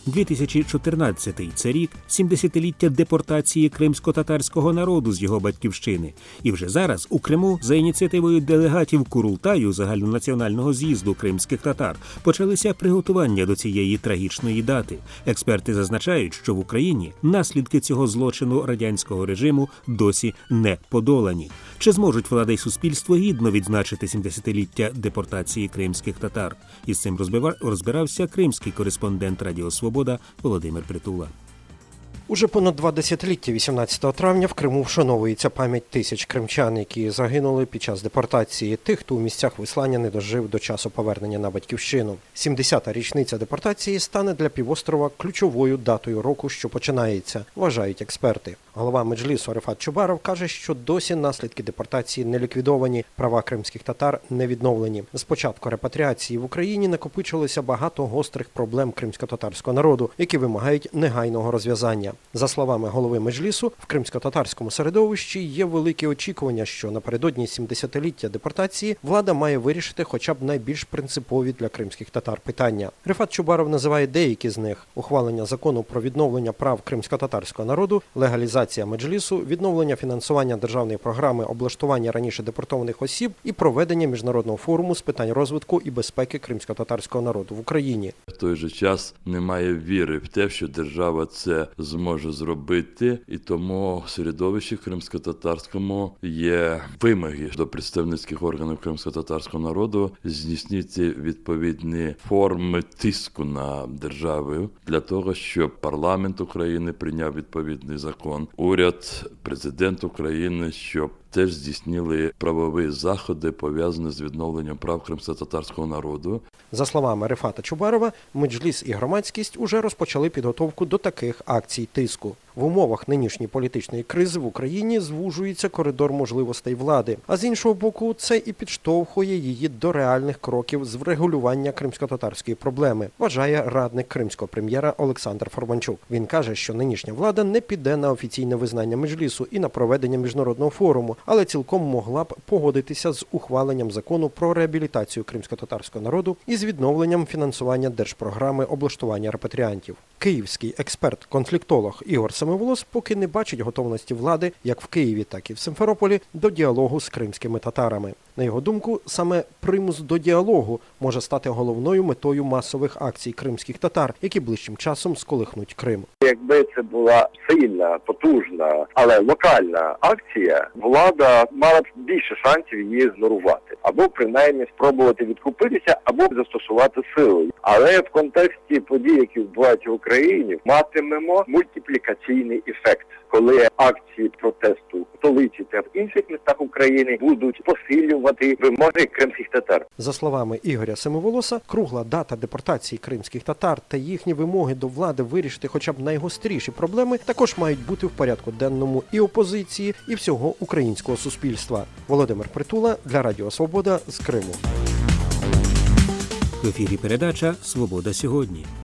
2014 – це рік 70-ліття депортації кримсько-татарського народу з його батьківщини. І вже зараз у Криму за ініціативою делегатів Курултаю загальнонаціонального з'їзду кримських татар почалися приготування до цієї трагічної дати. Експерти зазначають, що в Україні наслідки цього злочину радянського режиму досі не подолані. Чи зможуть влада й суспільство гідно відзначити 70-ліття депортації кримських татар? Із цим розбирався кримський кореспондент Радіо Свобода Володимир Притула. Уже понад 2 десятиліття 18 травня в Криму вшановується пам'ять тисяч кримчан, які загинули під час депортації, тих, хто у місцях вислання не дожив до часу повернення на батьківщину. 70-та річниця депортації стане для півострова ключовою датою року, що починається, вважають експерти. Голова Меджлісу Рефат Чубаров каже, що досі наслідки депортації не ліквідовані, права кримських татар не відновлені. З початку репатріації в Україні накопичилося багато гострих проблем кримсько-татарського народу, які вимагають негайного розв'язання. За словами голови Меджлісу, в кримсько-татарському середовищі є великі очікування, що напередодні 70-ліття депортації влада має вирішити хоча б найбільш принципові для кримських татар питання. Рефат Чубаров називає деякі з них – ухвалення закону про відновлення прав кримсько-татарського народу, легалізація Меджлісу, відновлення фінансування державної програми облаштування раніше депортованих осіб і проведення міжнародного форуму з питань розвитку і безпеки кримсько-татарського народу в Україні. В той же час немає віри в те, що держава це зможе зробити, і тому в середовищі кримсько-татарському є вимоги до представницьких органів кримсько-татарського народу здійснити відповідні форми тиску на державу для того, щоб парламент України прийняв відповідний закон, уряд, президент України, щоб теж здійснили правові заходи, пов'язані з відновленням прав кримсько-татарського народу. За словами Рефата Чубарова, Меджліс і громадськість уже розпочали підготовку до таких акцій тиску. В умовах нинішньої політичної кризи в Україні звужується коридор можливостей влади, а з іншого боку, це і підштовхує її до реальних кроків з врегулювання кримсько-татарської проблеми, вважає радник кримського прем'єра Олександр Форбанчук. Він каже, що нинішня влада не піде на офіційне визнання Меджлісу і на проведення міжнародного форуму, але цілком могла б погодитися з ухваленням закону про реабілітацію кримсько-татарського народу і з відновленням фінансування держпрограми облаштування репатріантів. Київський експерт-конфліктолог Ігор Семиволос поки не бачить готовності влади, як в Києві, так і в Симферополі, до діалогу з кримськими татарами. На його думку, саме примус до діалогу може стати головною метою масових акцій кримських татар, які ближчим часом сколихнуть Крим. Якби це була сильна, потужна, але локальна акція, влада мала б більше шансів її ігнорувати. Або принаймні спробувати відкупитися, або застосувати силу. Але в контексті подій, які відбуваються в Україні, матимемо мультиплікаційний ефект, коли акції протесту в столиці та в інших містах України будуть посилювати вимоги кримських татар. За словами Ігоря Семиволоса, кругла дата депортації кримських татар та їхні вимоги до влади вирішити хоча б найгостріші проблеми також мають бути в порядку денному і опозиції, і всього українського суспільства. Володимир Притула для Радіо Свобода з Криму. В ефірі передача «Свобода сьогодні».